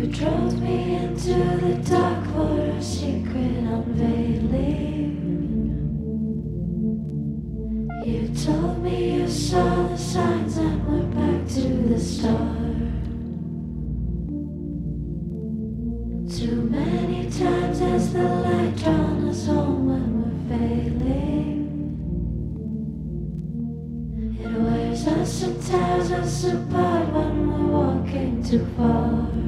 drove me into the dark for a secret unveiling. You told me you saw the signs and went back to the start. Too many times has the light drawn us home when we're failing. It wears us and tears us apart when we're walking too far.